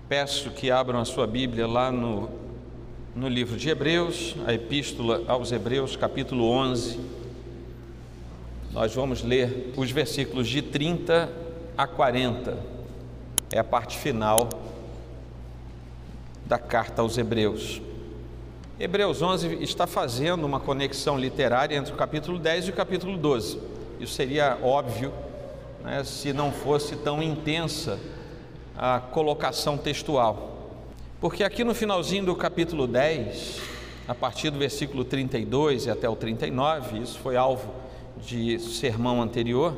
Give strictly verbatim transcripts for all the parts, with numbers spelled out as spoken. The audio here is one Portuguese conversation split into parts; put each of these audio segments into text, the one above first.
Peço que abram a sua Bíblia lá no, no livro de Hebreus, a Epístola aos Hebreus, capítulo onze. Nós vamos ler os versículos de trinta a quarenta. É a parte final da carta aos Hebreus. Hebreus onze está fazendo uma conexão literária entre o capítulo dez e o capítulo doze. Isso seria óbvio, né, se não fosse tão intensa a colocação textual. Porque aqui no finalzinho do capítulo dez, a partir do versículo trinta e dois e até o trinta e nove, isso foi alvo de sermão anterior,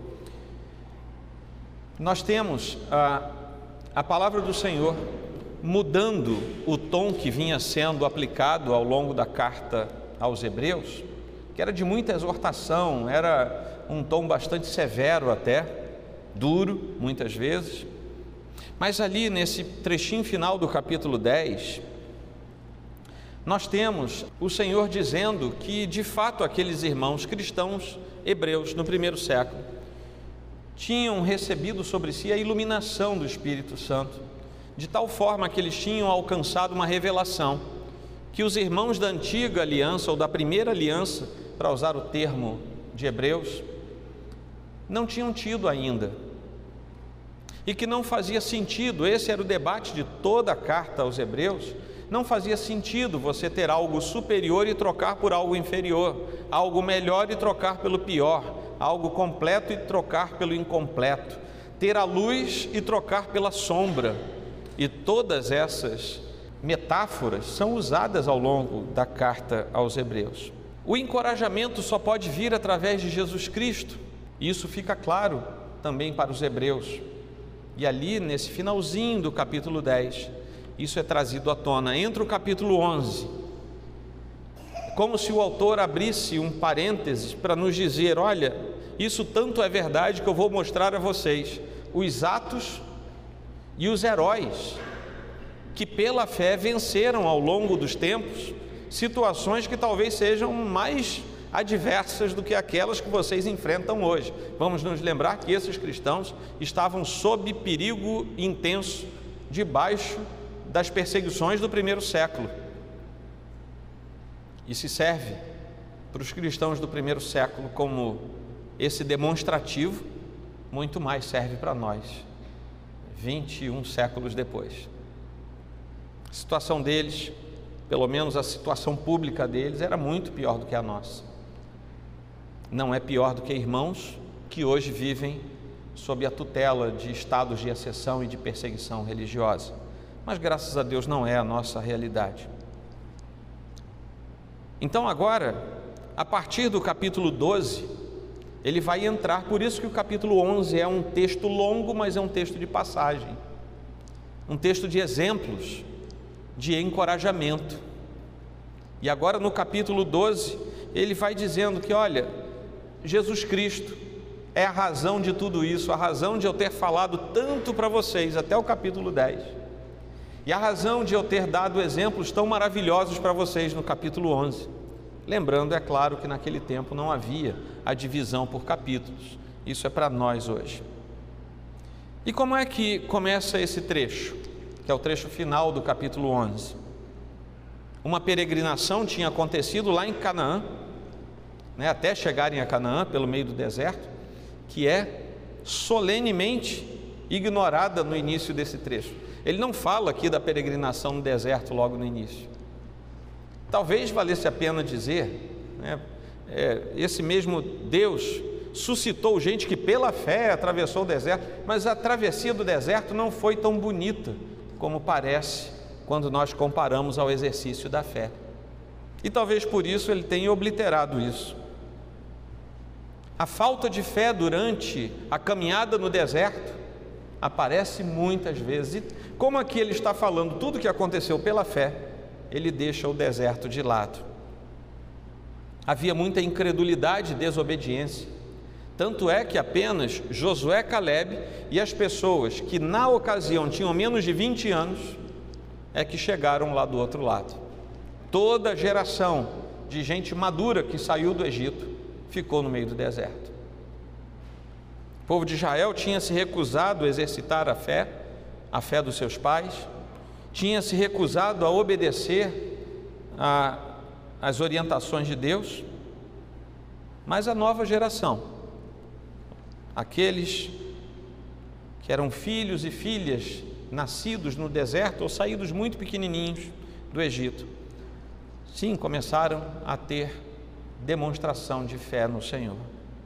nós temos a, a palavra do Senhor mudando o tom que vinha sendo aplicado ao longo da carta aos Hebreus, que era de muita exortação, era um tom bastante severo até, duro muitas vezes. Mas ali nesse trechinho final do capítulo dez, nós temos o Senhor dizendo que de fato aqueles irmãos cristãos hebreus no primeiro século tinham recebido sobre si a iluminação do Espírito Santo, de tal forma que eles tinham alcançado uma revelação que os irmãos da antiga aliança, ou da primeira aliança, para usar o termo de Hebreus, não tinham tido ainda, e que não fazia sentido. Esse era o debate de toda a carta aos Hebreus. Não fazia sentido você ter algo superior e trocar por algo inferior, algo melhor e trocar pelo pior, algo completo e trocar pelo incompleto, ter a luz e trocar pela sombra. E todas essas metáforas são usadas ao longo da carta aos Hebreus. O encorajamento só pode vir através de Jesus Cristo, e isso fica claro também para os hebreus. E ali, nesse finalzinho do capítulo dez, isso é trazido à tona. Entra o capítulo onze, como se o autor abrisse um parênteses para nos dizer: olha, isso tanto é verdade que eu vou mostrar a vocês os atos e os heróis que pela fé venceram ao longo dos tempos situações que talvez sejam mais adversas do que aquelas que vocês enfrentam hoje. Vamos nos lembrar que esses cristãos estavam sob perigo intenso, debaixo das perseguições do primeiro século. E se serve para os cristãos do primeiro século como esse demonstrativo, muito mais serve para nós, vinte e um séculos depois. A situação deles, pelo menos a situação pública deles, era muito pior do que a nossa. Não é pior do que irmãos que hoje vivem sob a tutela de estados de exceção e de perseguição religiosa. Mas graças a Deus não é a nossa realidade. Então agora, a partir do capítulo doze, ele vai entrar, por isso que o capítulo onze é um texto longo, mas é um texto de passagem, um texto de exemplos, de encorajamento. E agora no capítulo doze, ele vai dizendo que, olha, Jesus Cristo é a razão de tudo isso, a razão de eu ter falado tanto para vocês até o capítulo dez, e a razão de eu ter dado exemplos tão maravilhosos para vocês no capítulo onze. Lembrando, é claro, que naquele tempo não havia a divisão por capítulos. Isso é para nós hoje. E como é que começa esse trecho, que é o trecho final do capítulo onze? Uma peregrinação tinha acontecido lá em Canaã, né, até chegarem a Canaã pelo meio do deserto, que é solenemente ignorada no início desse trecho. Ele não fala aqui da peregrinação no deserto logo no início. Talvez valesse a pena dizer, né, é, esse mesmo Deus suscitou gente que pela fé atravessou o deserto, mas a travessia do deserto não foi tão bonita como parece quando nós comparamos ao exercício da fé. E talvez por isso ele tenha obliterado isso. A falta de fé durante a caminhada no deserto aparece muitas vezes. E como aqui ele está falando tudo o que aconteceu pela fé, ele deixa o deserto de lado. Havia muita incredulidade e desobediência. Tanto é que apenas Josué, Calebe e as pessoas que na ocasião tinham menos de vinte anos é que chegaram lá do outro lado. Toda a geração de gente madura que saiu do Egito ficou no meio do deserto. O povo de Israel tinha se recusado a exercitar a fé a fé dos seus pais, tinha se recusado a obedecer às orientações de Deus, mas a nova geração, aqueles que eram filhos e filhas nascidos no deserto ou saídos muito pequenininhos do Egito, sim, começaram a ter demonstração de fé no Senhor.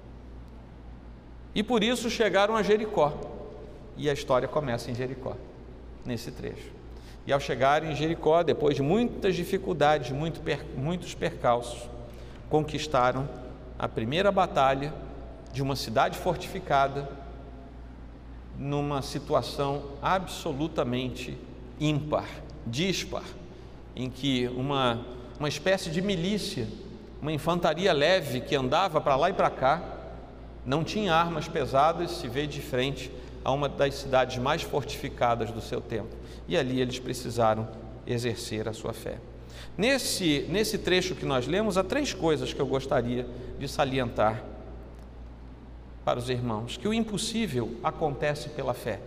E por isso chegaram a Jericó, e a história começa em Jericó, nesse trecho. E ao chegarem em Jericó, depois de muitas dificuldades, muito per, muitos percalços, conquistaram a primeira batalha de uma cidade fortificada, numa situação absolutamente ímpar, dispar, em que uma, uma espécie de milícia, uma infantaria leve que andava para lá e para cá, não tinha armas pesadas, se vê de frente a uma das cidades mais fortificadas do seu tempo, e ali eles precisaram exercer a sua fé. Nesse, nesse trecho que nós lemos, há três coisas que eu gostaria de salientar para os irmãos: que o impossível acontece pela fé,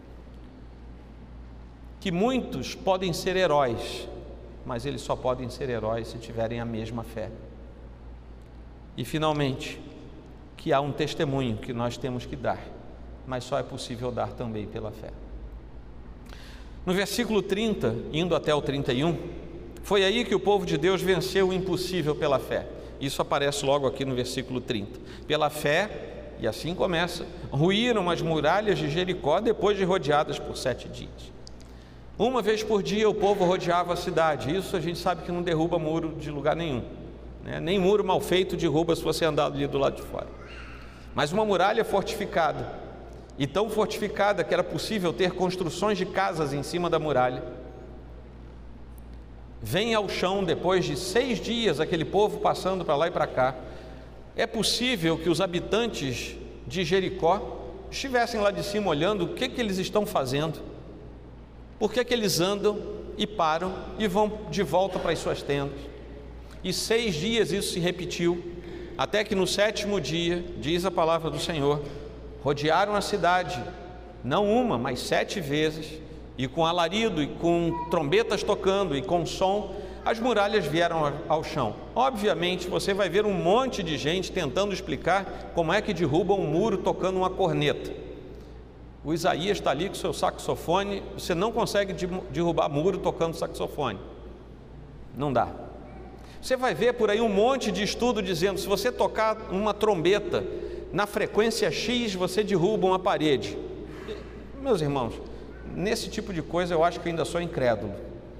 que muitos podem ser heróis, mas eles só podem ser heróis se tiverem a mesma fé, e finalmente, que há um testemunho que nós temos que dar, mas só é possível dar também pela fé. No versículo trinta, indo até o trinta e um, foi aí que o povo de Deus venceu o impossível pela fé. Isso aparece logo aqui no versículo trinta. Pela fé, e assim começa, ruíram as muralhas de Jericó depois de rodeadas por sete dias. Uma vez por dia o povo rodeava a cidade. Isso a gente sabe que não derruba muro de lugar nenhum, né? Nem muro mal feito derruba se você andar ali do lado de fora. Mas uma muralha fortificada, e tão fortificada que era possível ter construções de casas em cima da muralha, vem ao chão depois de seis dias, aquele povo passando para lá e para cá. É possível que os habitantes de Jericó estivessem lá de cima olhando o que, que eles estão fazendo, por que, que eles andam e param e vão de volta para as suas tendas. E seis dias isso se repetiu, até que no sétimo dia, diz a palavra do Senhor, rodearam a cidade, não uma, mas sete vezes, e com alarido, e com trombetas tocando, e com som, as muralhas vieram ao chão. Obviamente, você vai ver um monte de gente tentando explicar como é que derrubam um muro tocando uma corneta. O Isaías está ali com o seu saxofone, você não consegue derrubar muro tocando saxofone. Não dá. Você vai ver por aí um monte de estudo dizendo, se você tocar uma trombeta na frequência X, você derruba uma parede. Meus irmãos, nesse tipo de coisa eu acho que ainda sou incrédulo.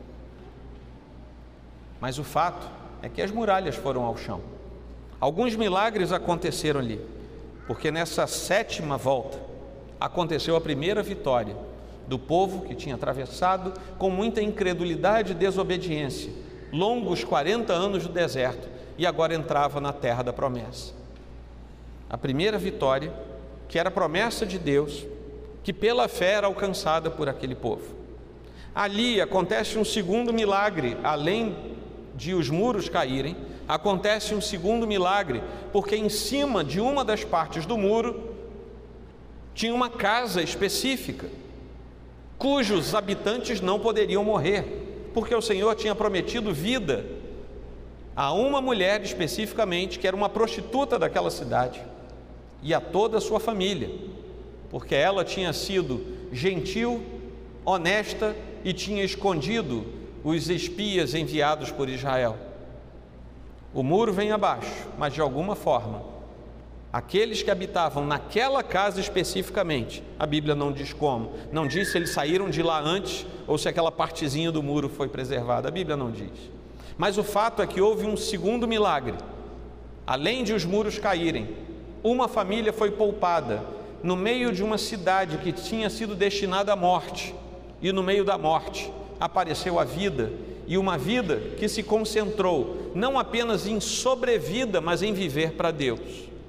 Mas o fato é que as muralhas foram ao chão. Alguns milagres aconteceram ali, porque nessa sétima volta aconteceu a primeira vitória do povo que tinha atravessado com muita incredulidade e desobediência longos quarenta anos do deserto e agora entrava na terra da promessa. A primeira vitória, que era a promessa de Deus, que pela fé era alcançada por aquele povo. Ali acontece um segundo milagre, além de os muros caírem, acontece um segundo milagre, porque em cima de uma das partes do muro tinha uma casa específica, cujos habitantes não poderiam morrer, porque o Senhor tinha prometido vida a uma mulher especificamente, que era uma prostituta daquela cidade, e a toda a sua família, porque ela tinha sido gentil, honesta e tinha escondido os espias enviados por Israel. O muro vem abaixo, mas de alguma forma, aqueles que habitavam naquela casa especificamente, a Bíblia não diz como, não diz se eles saíram de lá antes ou se aquela partezinha do muro foi preservada, a Bíblia não diz. Mas o fato é que houve um segundo milagre. Além de os muros caírem, uma família foi poupada no meio de uma cidade que tinha sido destinada à morte, e no meio da morte apareceu a vida, e uma vida que se concentrou não apenas em sobrevida, mas em viver para Deus.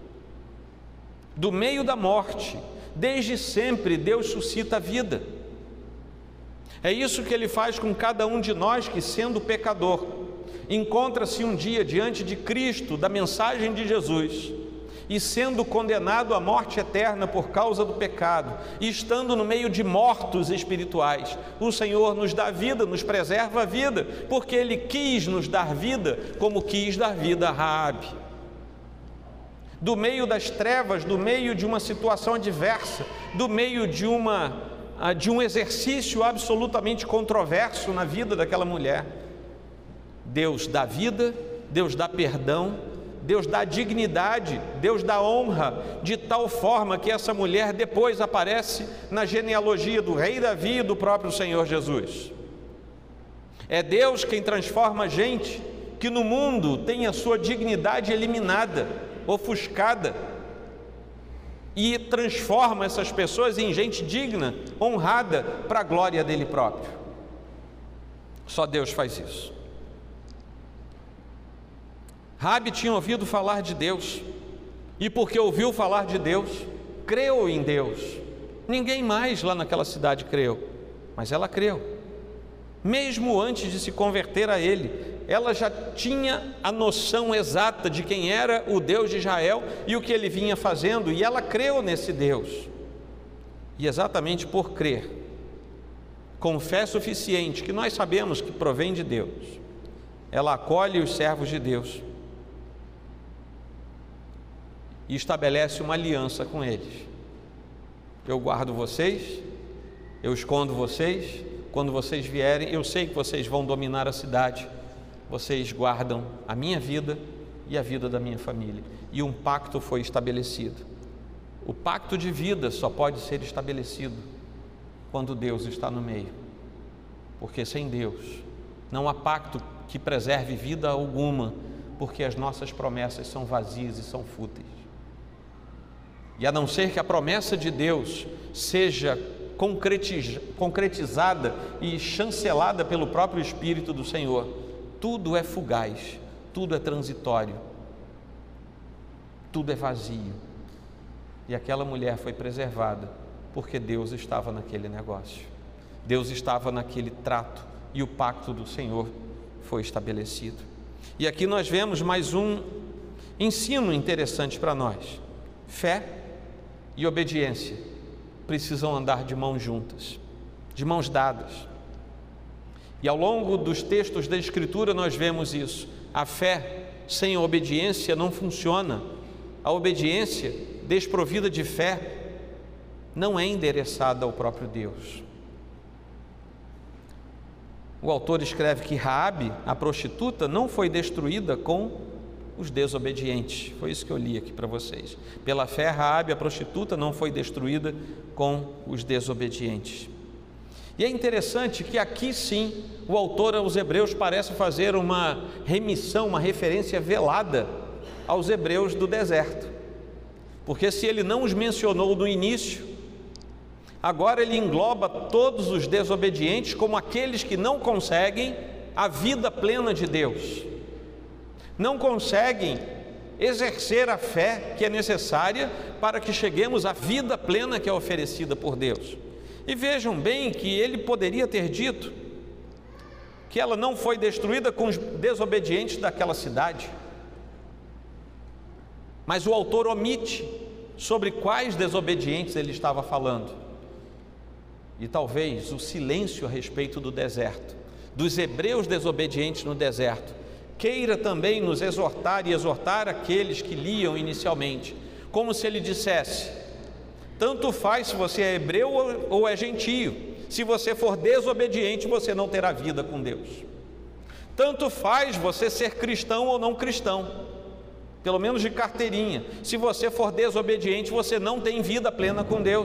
Do meio da morte, desde sempre Deus suscita a vida. É isso que Ele faz com cada um de nós que, sendo pecador, encontra-se um dia diante de Cristo, da mensagem de Jesus, e sendo condenado à morte eterna por causa do pecado, e estando no meio de mortos espirituais, o Senhor nos dá vida, nos preserva a vida, porque Ele quis nos dar vida, como quis dar vida a Raabe. Do meio das trevas, do meio de uma situação adversa, do meio de, uma, de um exercício absolutamente controverso na vida daquela mulher, Deus dá vida, Deus dá perdão, Deus dá dignidade, Deus dá honra, de tal forma que essa mulher depois aparece na genealogia do rei Davi e do próprio Senhor Jesus. É Deus quem transforma gente que no mundo tem a sua dignidade eliminada, ofuscada, e transforma essas pessoas em gente digna, honrada, para a glória dele próprio. Só Deus faz isso. Raabe tinha ouvido falar de Deus, e porque ouviu falar de Deus, creu em Deus. Ninguém mais lá naquela cidade creu, mas ela creu. Mesmo antes de se converter a Ele, ela já tinha a noção exata de quem era o Deus de Israel e o que Ele vinha fazendo, e ela creu nesse Deus. E exatamente por crer, com fé suficiente, que nós sabemos que provém de Deus, ela acolhe os servos de Deus e estabelece uma aliança com eles. Eu guardo vocês, eu escondo vocês, quando vocês vierem, eu sei que vocês vão dominar a cidade, vocês guardam a minha vida e a vida da minha família. E um pacto foi estabelecido. O pacto de vida só pode ser estabelecido quando Deus está no meio, porque sem Deus não há pacto que preserve vida alguma, porque as nossas promessas são vazias e são fúteis. E a não ser que a promessa de Deus seja concretizada e chancelada pelo próprio Espírito do Senhor, tudo é fugaz, tudo é transitório, tudo é vazio. E aquela mulher foi preservada porque Deus estava naquele negócio, Deus estava naquele trato, e o pacto do Senhor foi estabelecido. E aqui nós vemos mais um ensino interessante para nós: fé e obediência precisam andar de mãos juntas, de mãos dadas. E ao longo dos textos da Escritura nós vemos isso. A fé sem a obediência não funciona. A obediência desprovida de fé não é endereçada ao próprio Deus. O autor escreve que Raabe, a prostituta, não foi destruída com os desobedientes. Foi isso que eu li aqui para vocês. Pela fé, Raabe, a prostituta, não foi destruída com os desobedientes. E é interessante que aqui sim, o autor aos Hebreus parece fazer uma remissão, uma referência velada aos hebreus do deserto. Porque se ele não os mencionou no início, agora ele engloba todos os desobedientes como aqueles que não conseguem a vida plena de Deus, não conseguem exercer a fé que é necessária para que cheguemos à vida plena que é oferecida por Deus. E vejam bem que ele poderia ter dito que ela não foi destruída com os desobedientes daquela cidade, mas o autor omite sobre quais desobedientes ele estava falando. E talvez o silêncio a respeito do deserto, dos hebreus desobedientes no deserto, queira também nos exortar e exortar aqueles que liam inicialmente, como se ele dissesse: tanto faz se você é hebreu ou é gentio, se você for desobediente, você não terá vida com Deus. Tanto faz você ser cristão ou não cristão, pelo menos de carteirinha, se você for desobediente, você não tem vida plena com Deus.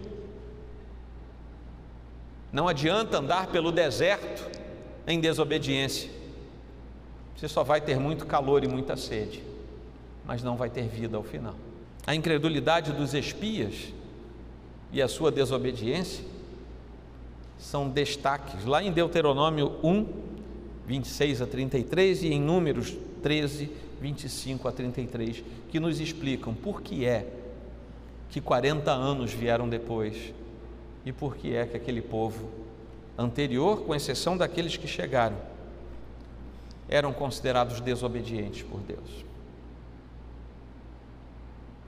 Não adianta andar pelo deserto em desobediência. Você só vai ter muito calor e muita sede, mas não vai ter vida ao final. A incredulidade dos espias e a sua desobediência são destaques lá em Deuteronômio um, vinte e seis a trinta e três, e em Números treze, vinte e cinco a trinta e três, que nos explicam por que é que quarenta anos vieram depois e por que é que aquele povo anterior, com exceção daqueles que chegaram, eram considerados desobedientes por Deus.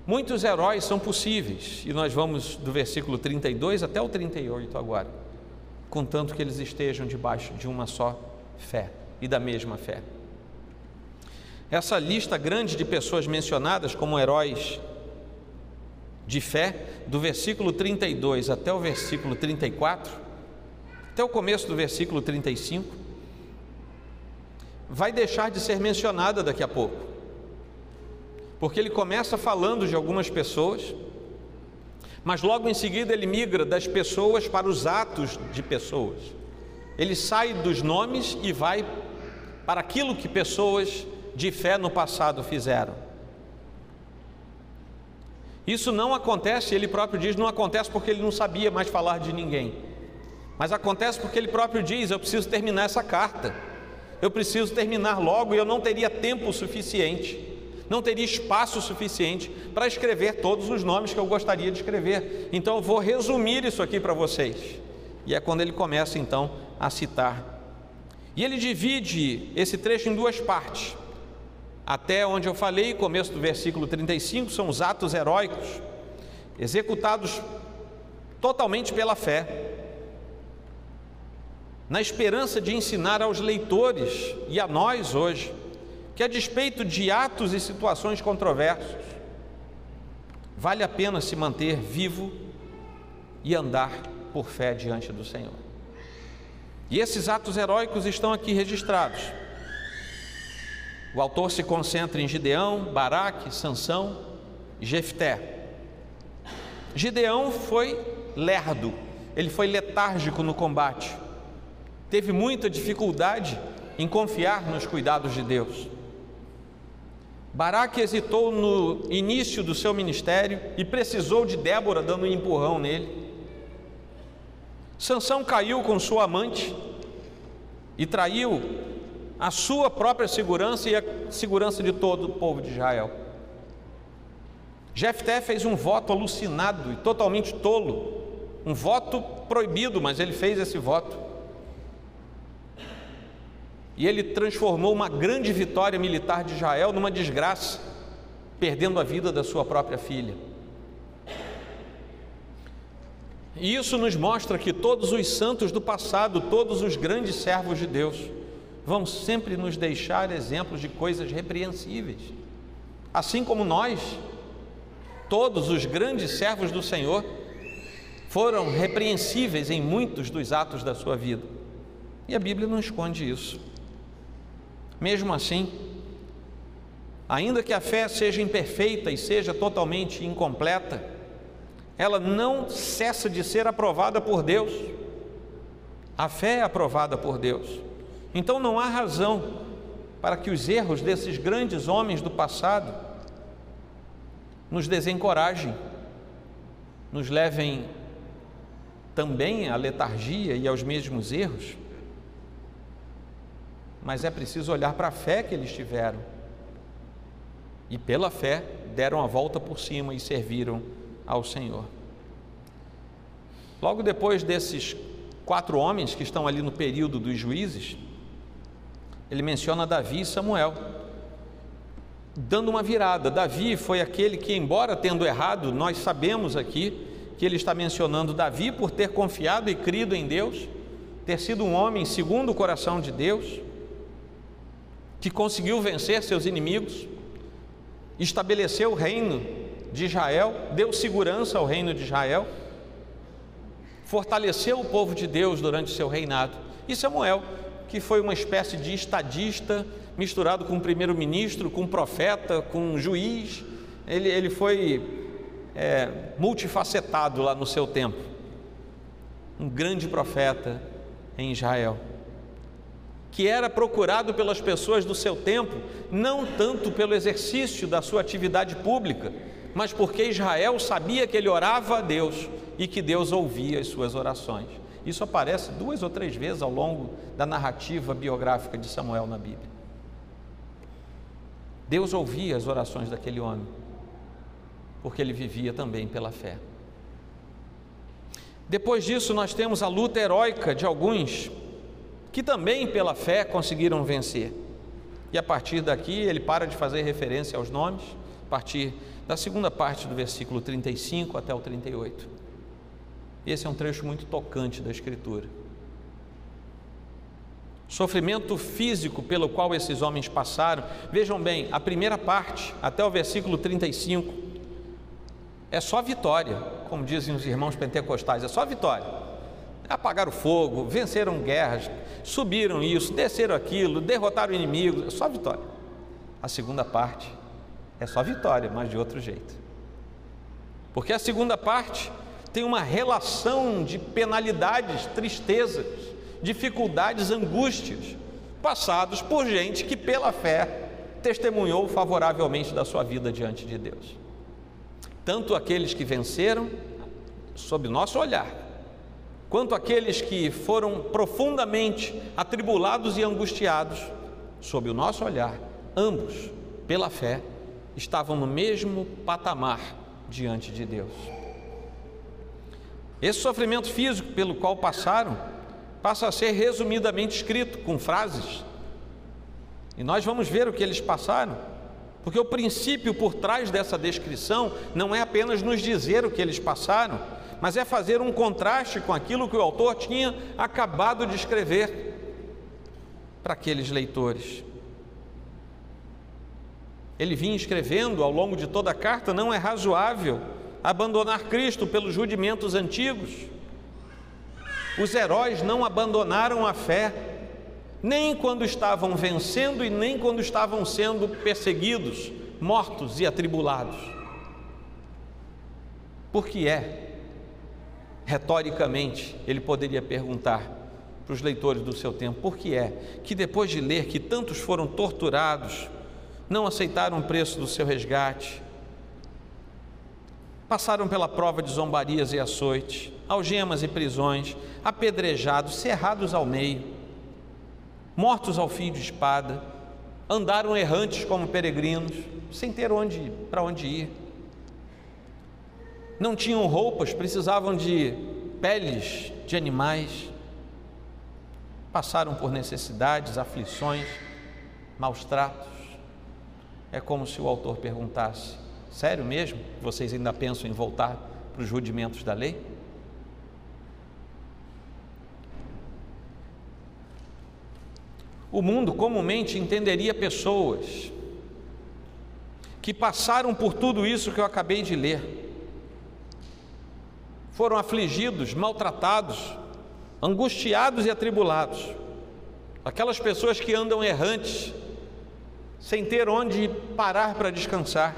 muitos heróis são possíveis, e nós vamos do versículo trinta e dois até o trinta e oito agora, contanto que eles estejam debaixo de uma só fé e da mesma fé. Essa lista grande de pessoas mencionadas como heróis de fé, do versículo trinta e dois até o versículo trinta e quatro, até o começo do versículo trinta e cinco, vai deixar de ser mencionada daqui a pouco, porque ele começa falando de algumas pessoas, mas logo em seguida ele migra das pessoas para os atos de pessoas. Ele sai dos nomes e vai para aquilo que pessoas de fé no passado fizeram. Isso não acontece, ele próprio diz, não acontece porque ele não sabia mais falar de ninguém, mas acontece porque ele próprio diz: eu preciso terminar essa carta, eu preciso terminar logo, e eu não teria tempo suficiente, não teria espaço suficiente para escrever todos os nomes que eu gostaria de escrever, então eu vou resumir isso aqui para vocês. E é quando ele começa então a citar, e ele divide esse trecho em duas partes. Até onde eu falei, começo do versículo trinta e cinco, são os atos heróicos, executados totalmente pela fé, na esperança de ensinar aos leitores e a nós hoje, que a despeito de atos e situações controversos, vale a pena se manter vivo e andar por fé diante do Senhor. E esses atos heróicos estão aqui registrados. O autor se concentra em Gideão, Baraque, Sansão e Jefté. Gideão foi lerdo, ele foi letárgico no combate, teve muita dificuldade em confiar nos cuidados de Deus. Baraque hesitou no início do seu ministério e precisou de Débora dando um empurrão nele. Sansão caiu com sua amante e traiu a sua própria segurança e a segurança de todo o povo de Israel. Jefté fez um voto alucinado e totalmente tolo, um voto proibido, mas ele fez esse voto. E ele transformou uma grande vitória militar de Israel numa desgraça, perdendo a vida da sua própria filha. E isso nos mostra que todos os santos do passado, todos os grandes servos de Deus, vão sempre nos deixar exemplos de coisas repreensíveis, assim como nós, todos os grandes servos do Senhor, foram repreensíveis em muitos dos atos da sua vida, e a Bíblia não esconde isso. Mesmo assim, ainda que a fé seja imperfeita e seja totalmente incompleta, ela não cessa de ser aprovada por Deus. A fé é aprovada por Deus. Então não há razão para que os erros desses grandes homens do passado nos desencorajem, nos levem também à letargia e aos mesmos erros. Mas é preciso olhar para a fé que eles tiveram, e pela fé deram a volta por cima e serviram ao Senhor. Logo depois desses quatro homens que estão ali no período dos juízes, ele menciona Davi e Samuel, dando uma virada. Davi foi aquele que, embora tendo errado, nós sabemos aqui que ele está mencionando Davi por ter confiado e crido em Deus, ter sido um homem segundo o coração de Deus, que conseguiu vencer seus inimigos, estabeleceu o reino de Israel, deu segurança ao reino de Israel, fortaleceu o povo de Deus durante seu reinado. E Samuel, que foi uma espécie de estadista, misturado com primeiro-ministro, com profeta, com juiz, ele, ele foi é, multifacetado lá no seu tempo, um grande profeta em Israel, que era procurado pelas pessoas do seu tempo, não tanto pelo exercício da sua atividade pública, mas porque Israel sabia que ele orava a Deus e que Deus ouvia as suas orações. Isso aparece duas ou três vezes ao longo da narrativa biográfica de Samuel na Bíblia. Deus ouvia as orações daquele homem, porque ele vivia também pela fé. Depois disso, nós temos a luta heróica de alguns que também pela fé conseguiram vencer. E a partir daqui ele para de fazer referência aos nomes, partir da segunda parte do versículo trinta e cinco até o trinta e oito. Esse é um trecho muito tocante da Escritura. Sofrimento físico pelo qual esses homens passaram. Vejam bem, a primeira parte, até o versículo trinta e cinco, é só vitória, como dizem os irmãos pentecostais, é só vitória. Apagaram o fogo, venceram guerras, subiram isso, desceram aquilo, derrotaram o inimigo, é só vitória. A segunda parte é só vitória, mas de outro jeito. Porque a segunda parte tem uma relação de penalidades, tristezas, dificuldades, angústias, passados por gente que pela fé testemunhou favoravelmente da sua vida diante de Deus. Tanto aqueles que venceram sob nosso olhar, quanto aqueles que foram profundamente atribulados e angustiados sob o nosso olhar, ambos, pela fé, estavam no mesmo patamar diante de Deus. Esse sofrimento físico pelo qual passaram passa a ser resumidamente escrito com frases, e nós vamos ver o que eles passaram, porque o princípio por trás dessa descrição não é apenas nos dizer o que eles passaram, mas é fazer um contraste com aquilo que o autor tinha acabado de escrever para aqueles leitores. Ele vinha escrevendo ao longo de toda a carta: não é razoável abandonar Cristo pelos rudimentos antigos. Os heróis não abandonaram a fé, nem quando estavam vencendo e nem quando estavam sendo perseguidos, mortos e atribulados. Por que é, retoricamente, ele poderia perguntar para os leitores do seu tempo, por que é que depois de ler que tantos foram torturados, não aceitaram o preço do seu resgate, passaram pela prova de zombarias e açoites, algemas e prisões, apedrejados, cerrados ao meio, mortos ao fio de espada, andaram errantes como peregrinos, sem ter onde, para onde ir, não tinham roupas, precisavam de peles de animais, passaram por necessidades, aflições, maus tratos. É como se o autor perguntasse: sério mesmo? Vocês ainda pensam em voltar para os rudimentos da lei? O mundo comumente entenderia pessoas que passaram por tudo isso que eu acabei de ler, foram afligidos, maltratados, angustiados e atribulados, aquelas pessoas que andam errantes, sem ter onde parar para descansar,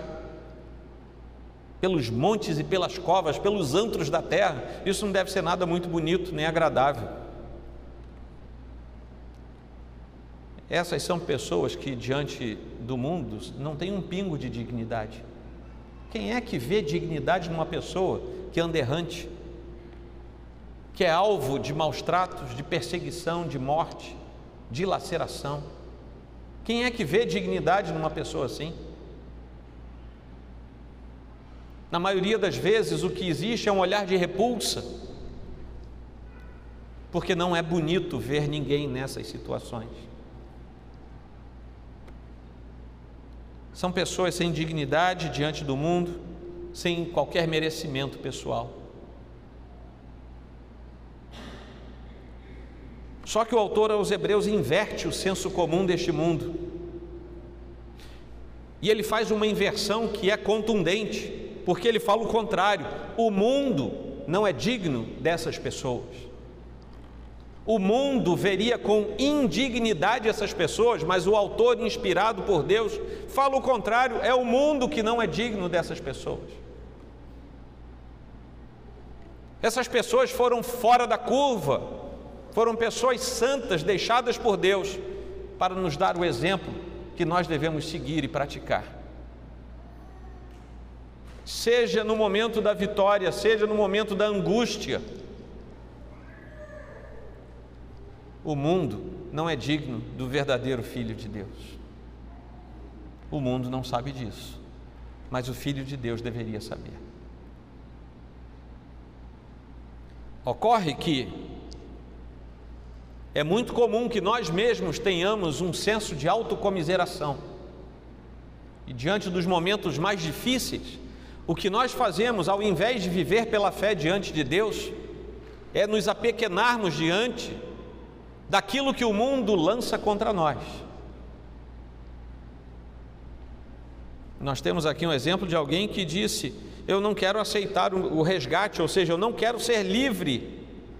pelos montes e pelas covas, pelos antros da terra. Isso não deve ser nada muito bonito nem agradável. Essas são pessoas que diante do mundo não têm um pingo de dignidade. Quem é que vê dignidade numa pessoa que anda errante, que é alvo de maus tratos, de perseguição, de morte, de laceração? Quem é que vê dignidade numa pessoa assim? Na maioria das vezes o que existe é um olhar de repulsa, porque não é bonito ver ninguém nessas situações. São pessoas sem dignidade diante do mundo, sem qualquer merecimento pessoal. Só que o autor aos Hebreus inverte o senso comum deste mundo, e ele faz uma inversão que é contundente, porque ele fala o contrário: o mundo não é digno dessas pessoas. O mundo veria com indignidade essas pessoas, mas o autor, inspirado por Deus, fala o contrário: é o mundo que não é digno dessas pessoas. Essas pessoas foram fora da curva, foram pessoas santas, deixadas por Deus para nos dar o exemplo que nós devemos seguir e praticar. Seja no momento da vitória, seja no momento da angústia, o mundo não é digno do verdadeiro Filho de Deus. O mundo não sabe disso, mas o Filho de Deus deveria saber. Ocorre que é muito comum que nós mesmos tenhamos um senso de autocomiseração, E diante dos momentos mais difíceis, o que nós fazemos, ao invés de viver pela fé diante de Deus, é nos apequenarmos diante daquilo que o mundo lança contra nós. Nós temos aqui um exemplo de alguém que disse: eu não quero aceitar o resgate, ou seja, eu não quero ser livre.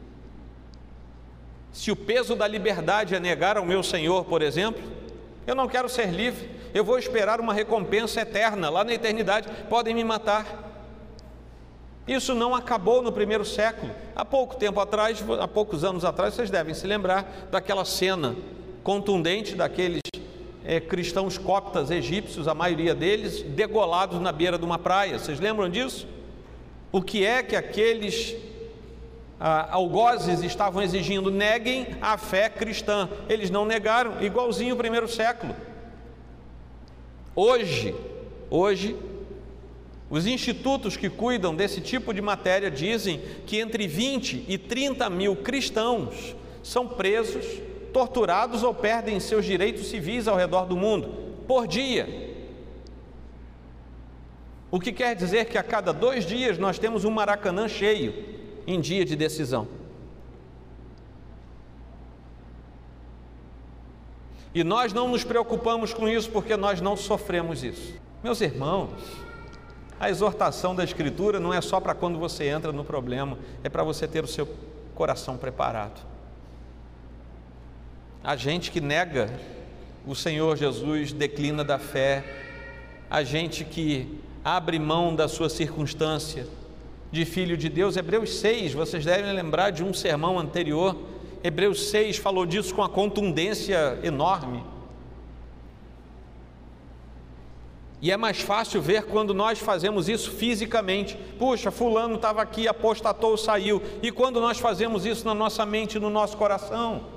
Se o peso da liberdade é negar ao meu Senhor, por exemplo, eu não quero ser livre, eu vou esperar uma recompensa eterna, lá na eternidade, podem me matar. Isso não acabou no primeiro século. Há pouco tempo atrás, há poucos anos atrás, vocês devem se lembrar daquela cena contundente daqueles é, cristãos coptas egípcios, a maioria deles, degolados na beira de uma praia. Vocês lembram disso? O que é que aqueles ah, algozes estavam exigindo? Neguem a fé cristã. Eles não negaram, igualzinho o primeiro século. Hoje, hoje, os institutos que cuidam desse tipo de matéria dizem que entre vinte e trinta mil cristãos são presos, torturados ou perdem seus direitos civis ao redor do mundo, por dia. O que quer dizer que a cada dois dias nós temos um Maracanã cheio em dia de decisão. E nós não nos preocupamos com isso porque nós não sofremos isso. Meus irmãos, a exortação da Escritura não é só para quando você entra no problema, é para você ter o seu coração preparado. A gente que nega o Senhor Jesus declina da fé. A gente que abre mão da sua circunstância de filho de Deus. Hebreus seis, vocês devem lembrar de um sermão anterior. Hebreus seis falou disso com a contundência enorme. E é mais fácil ver quando nós fazemos isso fisicamente. Puxa, fulano estava aqui, apostatou, saiu. E quando nós fazemos isso na nossa mente, no nosso coração?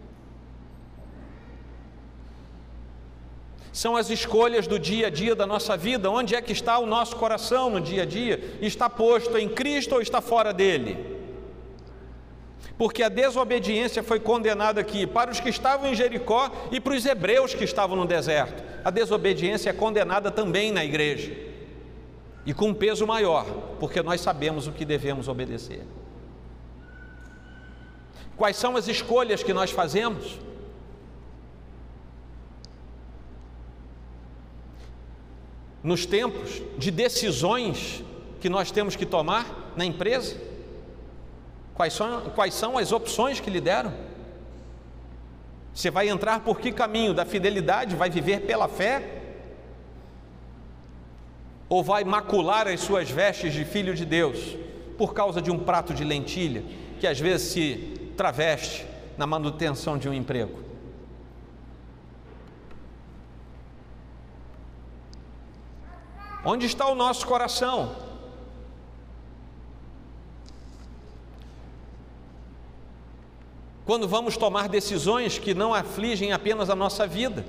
São as escolhas do dia a dia da nossa vida. Onde é que está o nosso coração no dia a dia? Está posto em Cristo ou está fora dele? Porque a desobediência foi condenada aqui para os que estavam em Jericó e para os hebreus que estavam no deserto. A desobediência é condenada também na igreja, e com um peso maior, porque nós sabemos o que devemos obedecer. Quais são as escolhas que nós fazemos? Nos tempos de decisões que nós temos que tomar na empresa, quais são, quais são as opções que lhe deram? Você vai entrar por que caminho? Da fidelidade? Vai viver pela fé? Ou vai macular as suas vestes de filho de Deus por causa de um prato de lentilha que às vezes se traveste na manutenção de um emprego? Onde está o nosso coração? Quando vamos tomar decisões que não afligem apenas a nossa vida,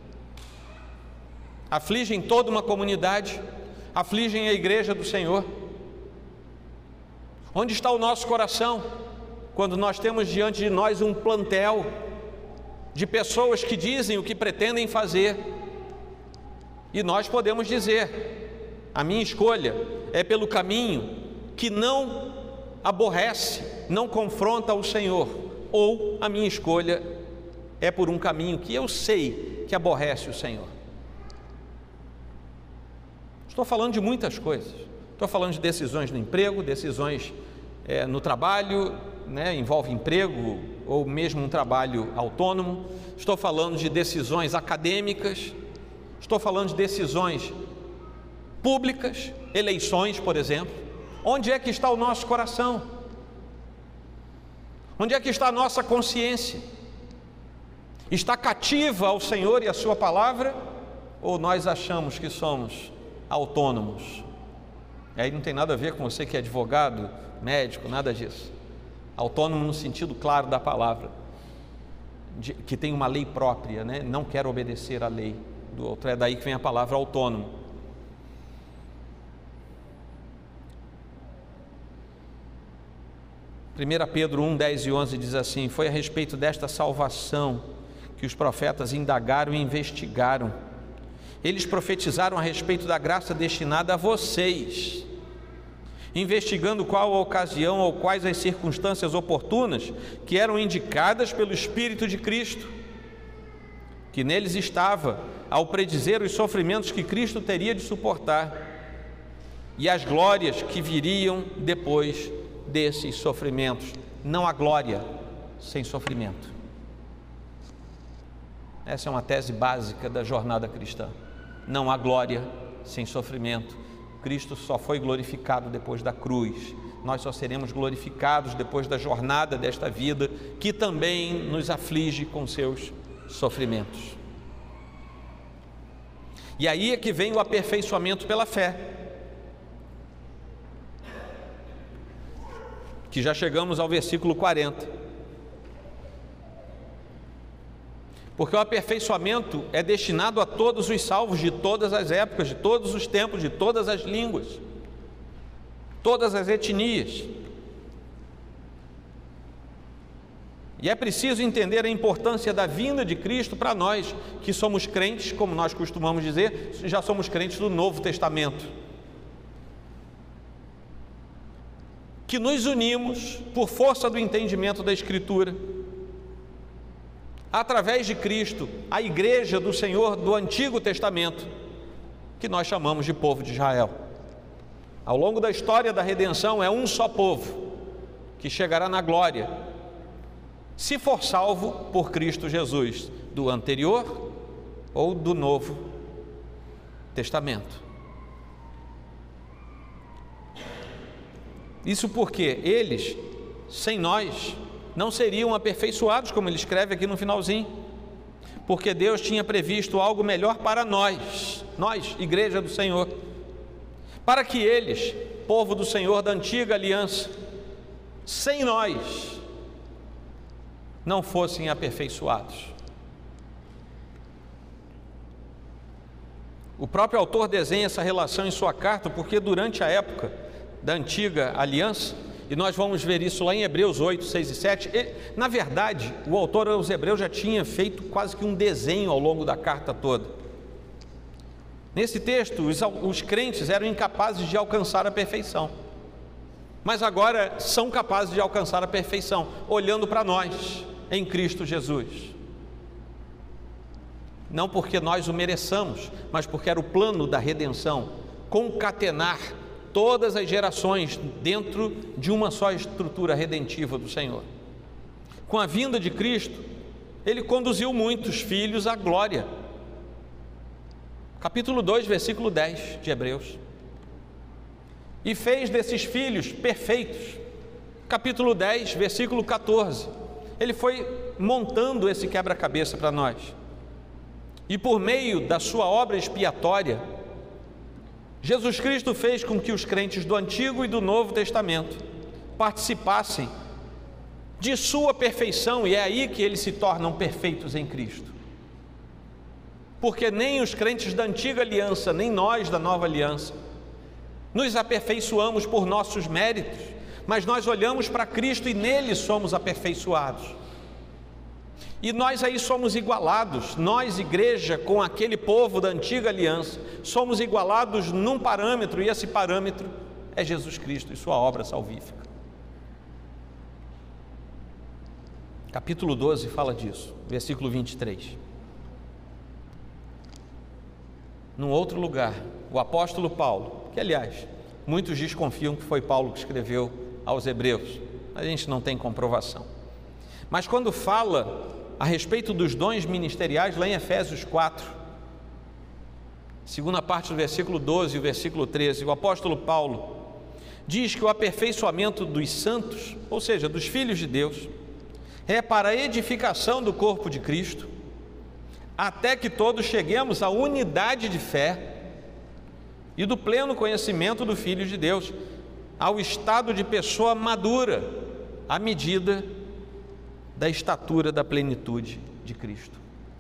afligem toda uma comunidade, afligem a igreja do Senhor. Onde está o nosso coração quando nós temos diante de nós um plantel de pessoas que dizem o que pretendem fazer, e nós podemos dizer: a minha escolha é pelo caminho que não aborrece, não confronta o Senhor, ou a minha escolha é por um caminho que eu sei que aborrece o Senhor. Estou falando de muitas coisas. Estou falando de decisões no emprego, decisões é, no trabalho, né, envolve emprego ou mesmo um trabalho autônomo. Estou falando de decisões acadêmicas. Estou falando de decisões públicas, eleições, por exemplo. Onde é que está o nosso coração? Onde é que está a nossa consciência? Está cativa ao Senhor e à sua palavra? Ou nós achamos que somos autônomos? E aí não tem nada a ver com você que é advogado, médico, nada disso. Autônomo no sentido claro da palavra, de, que tem uma lei própria, né? Não quero obedecer à lei do outro. É daí que vem a palavra autônomo. primeira Pedro um, dez e onze diz assim: foi a respeito desta salvação que os profetas indagaram e investigaram, Eles profetizaram a respeito da graça destinada a vocês, investigando qual a ocasião ou quais as circunstâncias oportunas que eram indicadas pelo Espírito de Cristo, que neles estava, ao predizer os sofrimentos que Cristo teria de suportar e as glórias que viriam depois desses sofrimentos. Não há glória sem sofrimento. Essa é uma tese básica da jornada cristã. Não há glória sem sofrimento. Cristo só foi glorificado depois da cruz. Nós só seremos glorificados depois da jornada desta vida, que também nos aflige com seus sofrimentos. E aí é que vem o aperfeiçoamento pela fé, que já chegamos ao versículo quarenta. Porque o aperfeiçoamento é destinado a todos os salvos de todas as épocas, de todos os tempos, de todas as línguas, todas as etnias. E é preciso entender a importância da vinda de Cristo para nós, que somos crentes, como nós costumamos dizer, já somos crentes do Novo Testamento, que nos unimos por força do entendimento da Escritura, através de Cristo, a igreja do Senhor do Antigo Testamento, que nós chamamos de povo de Israel. Ao longo da história da redenção, é um só povo que chegará na glória, se for salvo por Cristo Jesus, do anterior ou do Novo Testamento. Isso porque eles, sem nós, não seriam aperfeiçoados, como ele escreve aqui no finalzinho, porque Deus tinha previsto algo melhor para nós, nós, igreja do Senhor, para que eles, povo do Senhor da antiga aliança, sem nós, não fossem aperfeiçoados. O próprio autor desenha essa relação em sua carta, porque durante a época da antiga aliança, e nós vamos ver isso lá em Hebreus oito, seis e sete, ele, na verdade, o autor aos Hebreus já tinha feito quase que um desenho ao longo da carta toda. Nesse texto, os, os crentes eram incapazes de alcançar a perfeição, mas agora são capazes de alcançar a perfeição, olhando para nós, em Cristo Jesus. Não porque nós o mereçamos, mas porque era o plano da redenção, concatenar todas as gerações dentro de uma só estrutura redentiva do Senhor. Com a vinda de Cristo, Ele conduziu muitos filhos à glória. Capítulo dois, versículo dez de Hebreus. E fez desses filhos perfeitos. Capítulo dez, versículo quatorze. Ele foi montando esse quebra-cabeça para nós. E por meio da sua obra expiatória, Jesus Cristo fez com que os crentes do Antigo e do Novo Testamento participassem de sua perfeição, e é aí que eles se tornam perfeitos em Cristo. Porque nem os crentes da antiga aliança, nem nós da nova aliança, nos aperfeiçoamos por nossos méritos, mas nós olhamos para Cristo e nele somos aperfeiçoados. E nós aí somos igualados, nós, igreja, com aquele povo da antiga aliança, somos igualados num parâmetro, e esse parâmetro é Jesus Cristo e sua obra salvífica. Capítulo doze fala disso, versículo vinte e três. Num outro lugar, o apóstolo Paulo, que aliás, muitos desconfiam que foi Paulo que escreveu aos Hebreus, a gente não tem comprovação, mas quando fala a respeito dos dons ministeriais, lá em Efésios quatro, segunda parte do versículo doze e o versículo treze, o apóstolo Paulo diz que o aperfeiçoamento dos santos, ou seja, dos filhos de Deus, é para a edificação do corpo de Cristo, até que todos cheguemos à unidade de fé e do pleno conhecimento do Filho de Deus, ao estado de pessoa madura, à medida da estatura da plenitude de Cristo.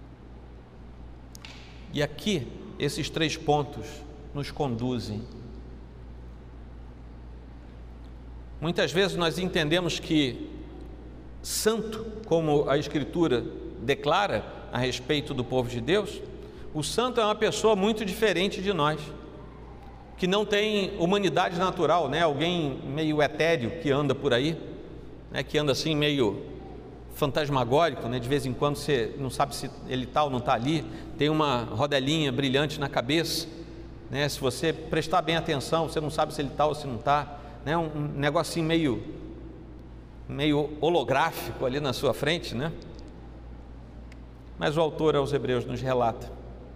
E aqui, esses três pontos nos conduzem. Muitas vezes nós entendemos que santo, como a Escritura declara a respeito do povo de Deus, O santo é uma pessoa muito diferente de nós, que não tem humanidade natural, né? Alguém meio etéreo que anda por aí, né? Que anda assim meio fantasmagórico, né? De vez em quando você não sabe se ele está ou não está ali, tem uma rodelinha brilhante na cabeça, né? Se você prestar bem atenção, você não sabe se ele está ou se não está, né? Um, um negocinho meio, meio holográfico ali na sua frente, né? Mas o autor aos Hebreus nos relata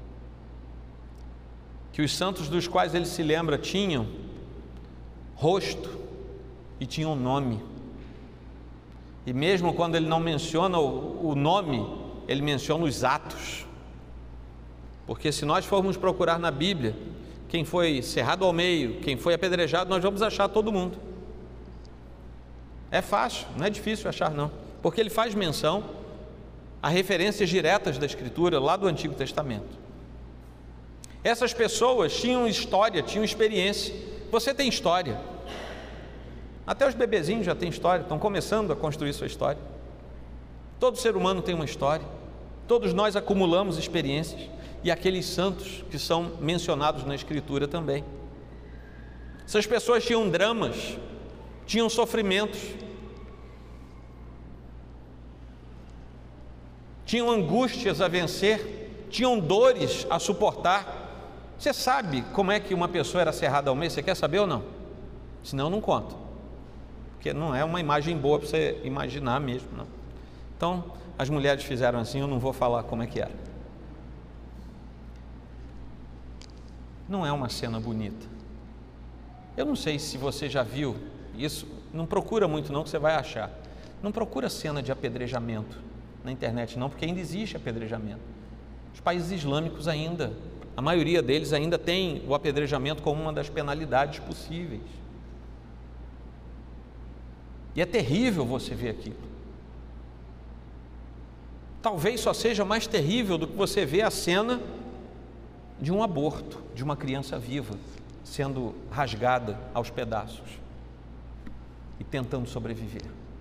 que os santos dos quais ele se lembra tinham rosto e tinham nome. E mesmo quando ele não menciona o, o nome, ele menciona os atos. Porque se nós formos procurar na Bíblia quem foi cerrado ao meio, quem foi apedrejado, nós vamos achar todo mundo. É fácil, não é difícil achar não, porque ele faz menção a referências diretas da Escritura lá do Antigo Testamento. Essas pessoas tinham história, tinham experiência. Você tem história. Até os bebezinhos já têm história, estão começando a construir sua história. Todo ser humano tem uma história. Todos nós acumulamos experiências. E aqueles santos que são mencionados na Escritura também. Essas pessoas tinham dramas, tinham sofrimentos, tinham angústias a vencer, tinham dores a suportar. Você sabe como é que uma pessoa era cerrada ao meio? Você quer saber ou não? Senão eu não conto, porque não é uma imagem boa para você imaginar mesmo, não. Então, as mulheres fizeram assim, eu não vou falar como é que era. Não é uma cena bonita. Eu não sei se você já viu isso, não procura muito não, que você vai achar. Não procura cena de apedrejamento na internet não, porque ainda existe apedrejamento. Os países islâmicos ainda, a maioria deles ainda tem o apedrejamento como uma das penalidades possíveis. E é terrível você ver aquilo. Talvez só seja mais terrível do que você ver a cena de um aborto, de uma criança viva sendo rasgada aos pedaços e tentando sobreviver.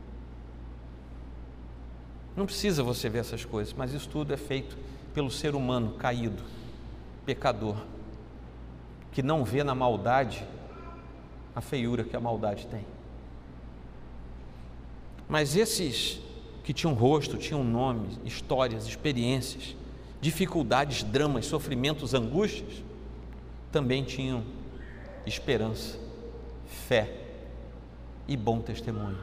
Não precisa você ver essas coisas, mas isso tudo é feito pelo ser humano caído, pecador, que não vê na maldade a feiura que a maldade tem. Mas esses que tinham rosto, tinham nome, histórias, experiências, dificuldades, dramas, sofrimentos, angústias, também tinham esperança, fé e bom testemunho.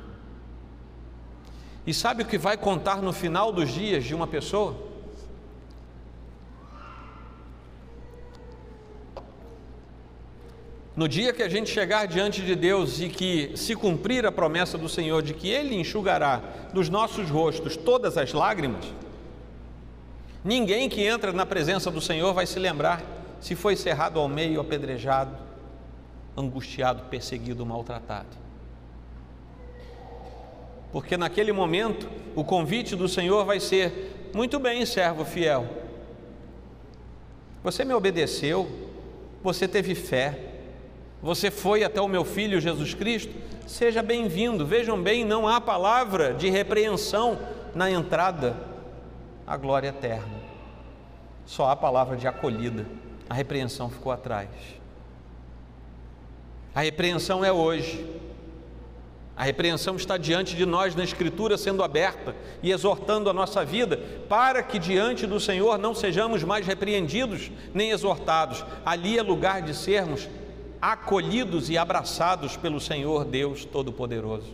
E sabe o que vai contar no final dos dias de uma pessoa? No dia que a gente chegar diante de Deus e que se cumprir a promessa do Senhor de que Ele enxugará dos nossos rostos todas as lágrimas, ninguém que entra na presença do Senhor vai se lembrar se foi cerrado ao meio, apedrejado, angustiado, perseguido, maltratado. Porque naquele momento o convite do Senhor vai ser: muito bem, servo fiel, você me obedeceu, você teve fé, você foi até o meu Filho Jesus Cristo, seja bem-vindo. Vejam bem, não há palavra de repreensão na entrada à glória eterna, só há palavra de acolhida. A repreensão ficou atrás. A repreensão é hoje. A repreensão está diante de nós na Escritura, sendo aberta e exortando a nossa vida, para que diante do Senhor não sejamos mais repreendidos nem exortados. Ali é lugar de sermos acolhidos e abraçados pelo Senhor Deus Todo-Poderoso.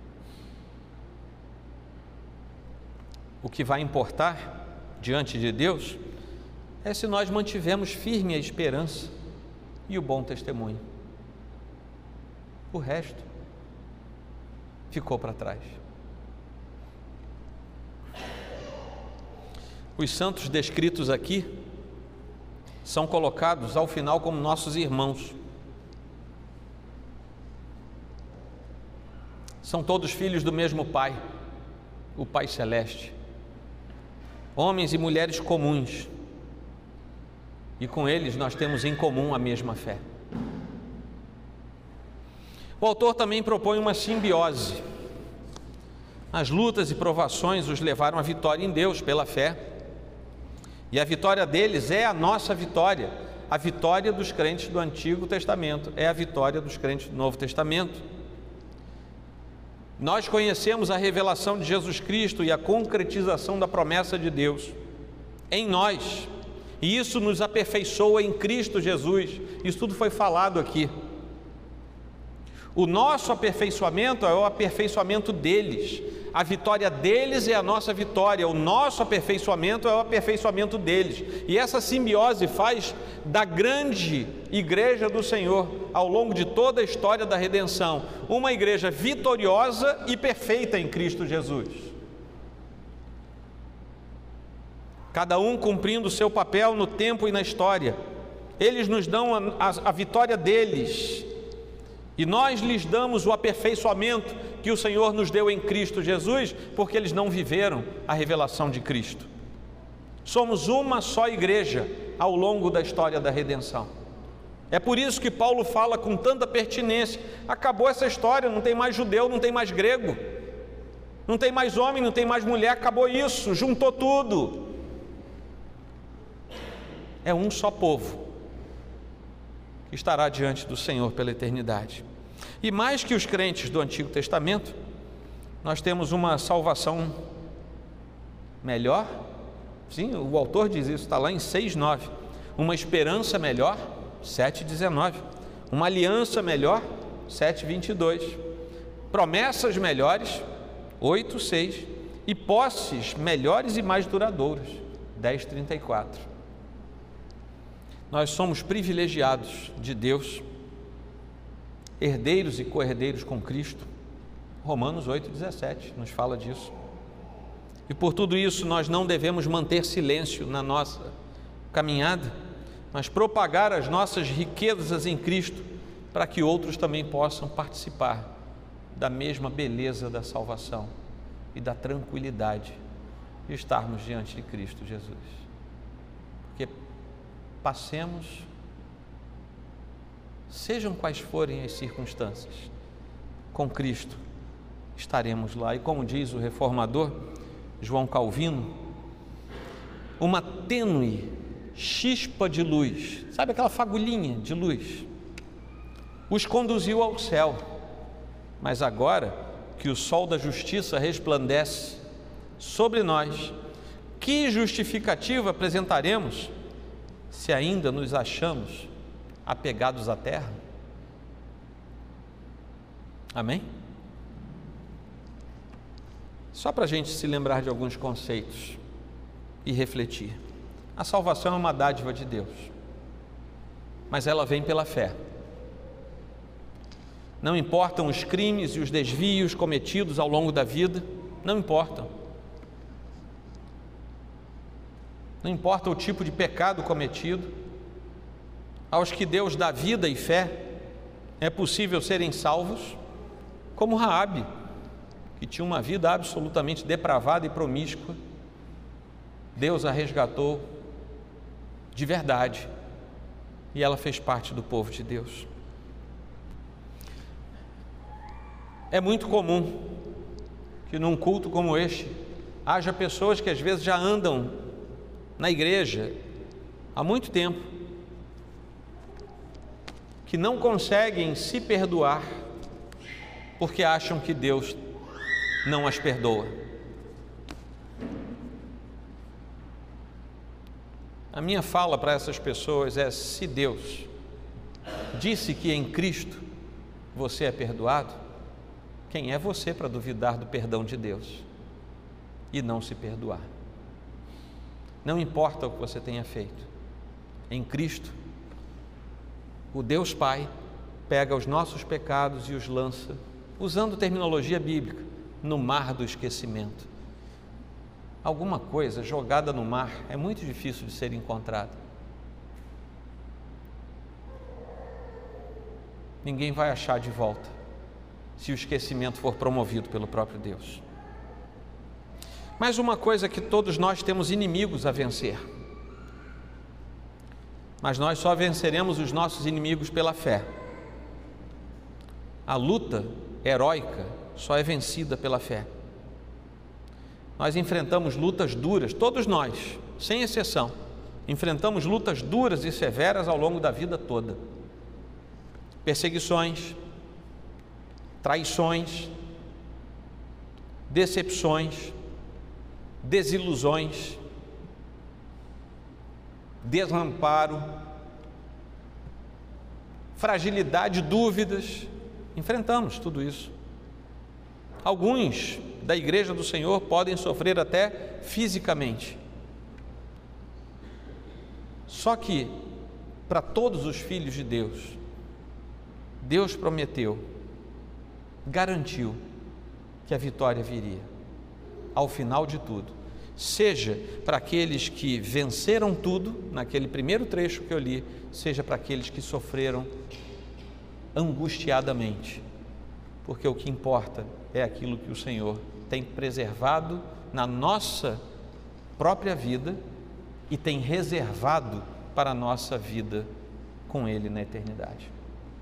O que vai importar diante de Deus é se nós mantivemos firme a esperança e o bom testemunho. O resto ficou para trás. Os santos descritos aqui são colocados ao final como nossos irmãos. São todos filhos do mesmo Pai, o Pai Celeste. Homens e mulheres comuns. E com eles nós temos em comum a mesma fé. O autor também propõe uma simbiose. As lutas e provações os levaram à vitória em Deus pela fé, E a vitória deles é a nossa vitória. A vitória dos crentes do Antigo Testamento é a vitória dos crentes do Novo Testamento. Nós conhecemos a revelação de Jesus Cristo e a concretização da promessa de Deus em nós, e isso nos aperfeiçoa em Cristo Jesus. Isso tudo foi falado aqui. O nosso aperfeiçoamento é o aperfeiçoamento deles. A vitória deles é a nossa vitória. O nosso aperfeiçoamento é o aperfeiçoamento deles. E essa simbiose faz da grande igreja do Senhor, ao longo de toda a história da redenção, uma igreja vitoriosa e perfeita em Cristo Jesus. Cada um cumprindo o seu papel no tempo e na história. Eles nos dão a, a, a vitória deles, e nós lhes damos o aperfeiçoamento que o Senhor nos deu em Cristo Jesus, porque eles não viveram a revelação de Cristo. Somos uma só igreja ao longo da história da redenção. É por isso que Paulo fala com tanta pertinência: acabou essa história, não tem mais judeu, não tem mais grego, não tem mais homem, não tem mais mulher, acabou isso, juntou tudo. É um só povo que estará diante do Senhor pela eternidade. E mais que os crentes do Antigo Testamento, nós temos uma salvação melhor. Sim, o autor diz isso, está lá em seis, nove. Uma esperança melhor, sete, dezenove. Uma aliança melhor, sete, vinte e dois. Promessas melhores, oito, seis. E posses melhores e mais duradouras, dez, trinta e quatro. Nós somos privilegiados de Deus, herdeiros e co-herdeiros com Cristo. Romanos oito, dezessete nos fala disso. E por tudo isso nós não devemos manter silêncio na nossa caminhada, mas propagar as nossas riquezas em Cristo, para que outros também possam participar da mesma beleza da salvação e da tranquilidade de estarmos diante de Cristo Jesus. Porque passemos, sejam quais forem as circunstâncias, com Cristo estaremos lá. E como diz o reformador João Calvino, uma tênue chispa de luz, sabe aquela fagulhinha de luz, os conduziu ao céu. Mas agora que o sol da justiça resplandece sobre nós, que justificativa apresentaremos se ainda nos achamos apegados à terra? Amém? Só para a gente se lembrar de alguns conceitos e refletir. A salvação é uma dádiva de Deus, mas ela vem pela fé. Não importam os crimes e os desvios cometidos ao longo da vida, não importam. Não importa o tipo de pecado cometido, aos que Deus dá vida e fé, é possível serem salvos, como Raabe, que tinha uma vida absolutamente depravada e promíscua. Deus a resgatou de verdade, e ela fez parte do povo de Deus. É muito comum que num culto como este, haja pessoas que às vezes já andam na igreja há muito tempo, que não conseguem se perdoar, porque acham que Deus não as perdoa. A minha fala para essas pessoas é: se Deus disse que em Cristo você é perdoado, quem é você para duvidar do perdão de Deus e não se perdoar? Não importa o que você tenha feito, em Cristo, o Deus Pai pega os nossos pecados e os lança, usando terminologia bíblica, no mar do esquecimento. Alguma coisa jogada no mar é muito difícil de ser encontrada. Ninguém vai achar de volta, se o esquecimento for promovido pelo próprio Deus. Mas uma coisa que todos nós temos inimigos a vencer, mas nós só venceremos os nossos inimigos pela fé. A luta heróica só é vencida pela fé. nós enfrentamos lutas duras, todos nós, sem exceção, enfrentamos lutas duras e severas ao longo da vida toda. Perseguições, traições, decepções, desilusões, desamparo, fragilidade, dúvidas, enfrentamos tudo isso. Alguns da igreja do Senhor podem sofrer até fisicamente. Só que, para todos os filhos de Deus, Deus prometeu, garantiu que a vitória viria ao final de tudo, seja para aqueles que venceram tudo, naquele primeiro trecho que eu li, seja para aqueles que sofreram angustiadamente, porque o que importa é aquilo que o Senhor tem preservado na nossa própria vida e tem reservado para a nossa vida com Ele na eternidade.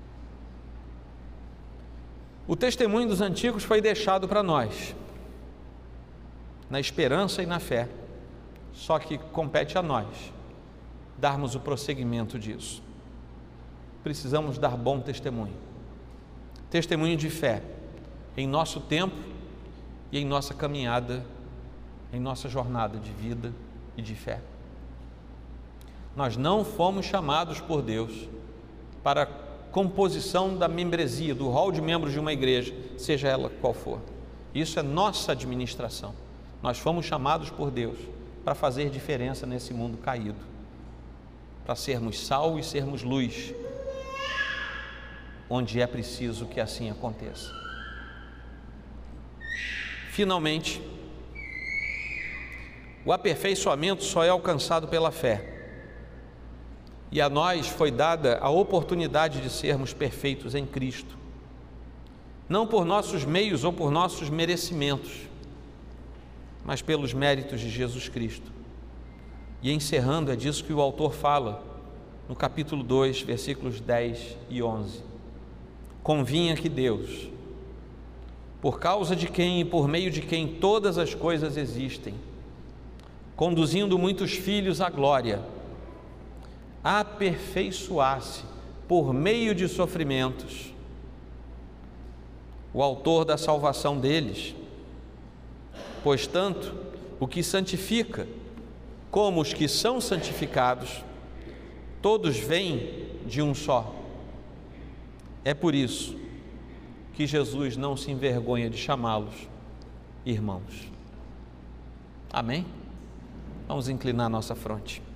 O testemunho dos antigos foi deixado para nós, na esperança e na fé, só que compete a nós darmos o prosseguimento disso. Precisamos dar bom testemunho, testemunho de fé, em nosso tempo e em nossa caminhada, em nossa jornada de vida e de fé. Nós não fomos chamados por Deus para a composição da membresia, do rol de membros de uma igreja, seja ela qual for. Isso é nossa administração. Nós fomos chamados por Deus para fazer diferença nesse mundo caído, para sermos sal e sermos luz, onde é preciso que assim aconteça. Finalmente, o aperfeiçoamento só é alcançado pela fé, e a nós foi dada a oportunidade de sermos perfeitos em Cristo, não por nossos meios ou por nossos merecimentos, mas pelos méritos de Jesus Cristo. E encerrando, é disso que o autor fala no capítulo dois, versículos dez e onze. Convinha que Deus, por causa de quem e por meio de quem todas as coisas existem, conduzindo muitos filhos à glória, aperfeiçoasse por meio de sofrimentos o autor da salvação deles, pois tanto o que santifica como os que são santificados, todos vêm de um só. É por isso que Jesus não se envergonha de chamá-los irmãos. Amém? Vamos inclinar nossa fronte.